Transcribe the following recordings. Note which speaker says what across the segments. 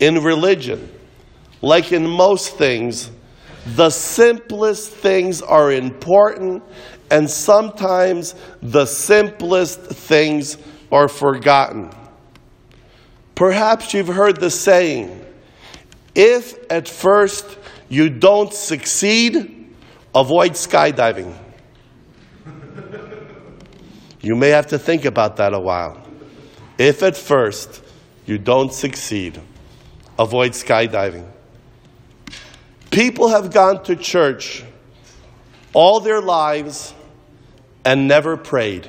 Speaker 1: in religion, like in most things, the simplest things are important, and sometimes the simplest things are forgotten. Perhaps you've heard the saying, if at first you don't succeed, avoid skydiving. You may have to think about that a while. If at first you don't succeed, avoid skydiving. People have gone to church all their lives and never prayed.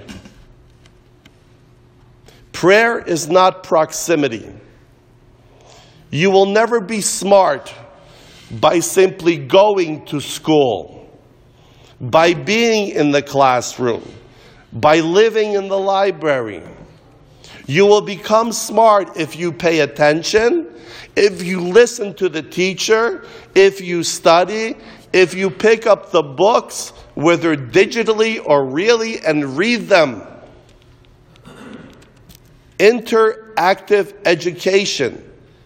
Speaker 1: Prayer is not proximity. You will never be smart by simply going to school, by being in the classroom, by living in the library. You will become smart if you pay attention, if you listen to the teacher, if you study, if you pick up the books, whether digitally or really, and read them. Interactive education,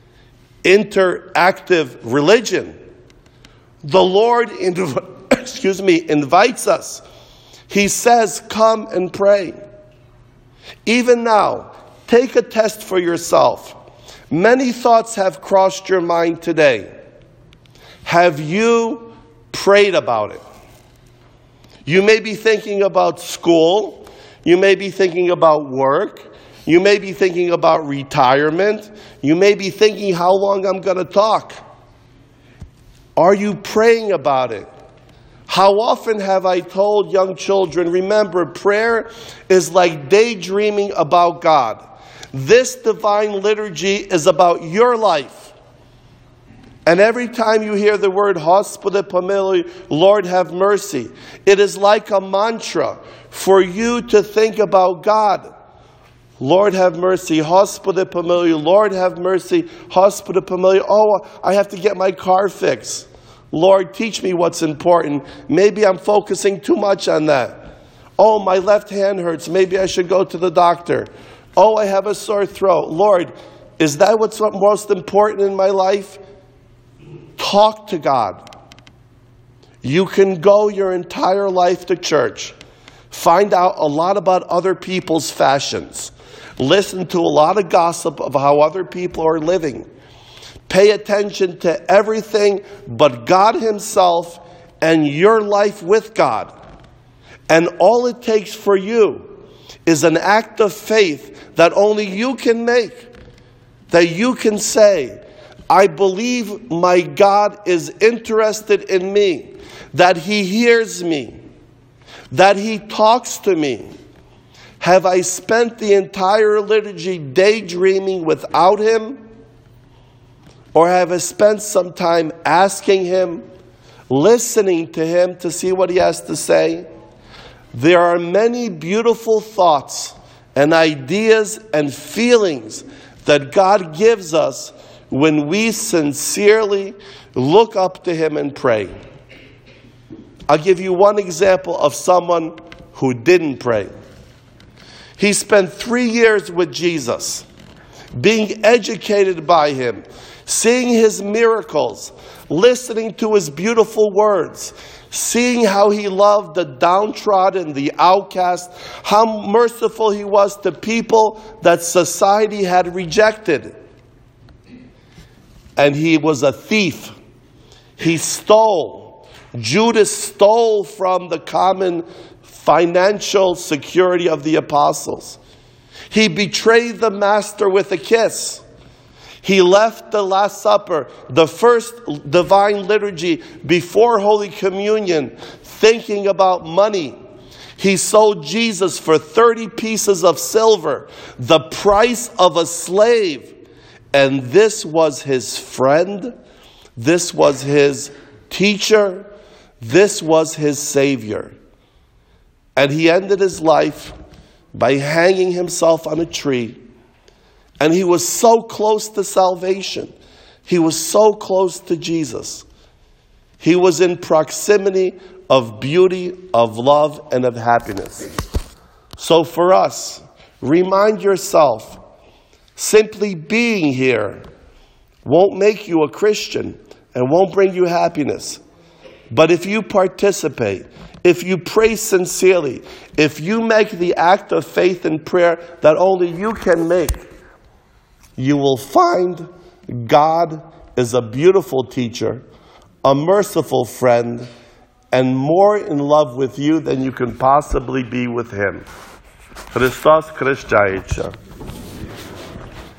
Speaker 1: interactive religion. The Lord invites us. He says, come and pray. Even now, take a test for yourself. Many thoughts have crossed your mind today. Have you prayed about it? You may be thinking about school. You may be thinking about work. You may be thinking about retirement. You may be thinking how long I'm going to talk. Are you praying about it? How often have I told young children, remember, prayer is like daydreaming about God. This divine liturgy is about your life. And every time you hear the word Hospode Pomilui, Lord have mercy, it is like a mantra for you to think about God. Lord have mercy, Hospode Pomilui, Lord have mercy, Hospode Pomilui. Oh, I have to get my car fixed. Lord, teach me what's important. Maybe I'm focusing too much on that. Oh, my left hand hurts. Maybe I should go to the doctor. Oh, I have a sore throat. Lord, is that what's most important in my life? Talk to God. You can go your entire life to church. Find out a lot about other people's fashions. Listen to a lot of gossip of how other people are living. Pay attention to everything but God Himself and your life with God. And all it takes for you is an act of faith that only you can make. That you can say, I believe my God is interested in me. That He hears me. That He talks to me. Have I spent the entire liturgy daydreaming without Him? Or have I spent some time asking Him, listening to Him to see what He has to say? There are many beautiful thoughts and ideas and feelings that God gives us when we sincerely look up to Him and pray. I'll give you one example of someone who didn't pray. He spent 3 years with Jesus, being educated by Him, seeing His miracles, listening to His beautiful words, seeing how He loved the downtrodden, the outcast, how merciful He was to people that society had rejected. And He was a thief. He stole. Judas stole from the common financial security of the apostles. He betrayed the Master with a kiss. He left the Last Supper, the first divine liturgy before Holy Communion, thinking about money. He sold Jesus for 30 pieces of silver, the price of a slave. And this was His friend. This was His teacher. This was His Savior. And He ended His life by hanging Himself on a tree. And He was so close to salvation. He was so close to Jesus. He was in proximity of beauty, of love, and of happiness. So for us, remind yourself, simply being here won't make you a Christian and won't bring you happiness. But if you participate, if you pray sincerely, if you make the act of faith and prayer that only you can make, you will find God is a beautiful teacher, a merciful friend, and more in love with you than you can possibly be with Him. Christos Christchaicha.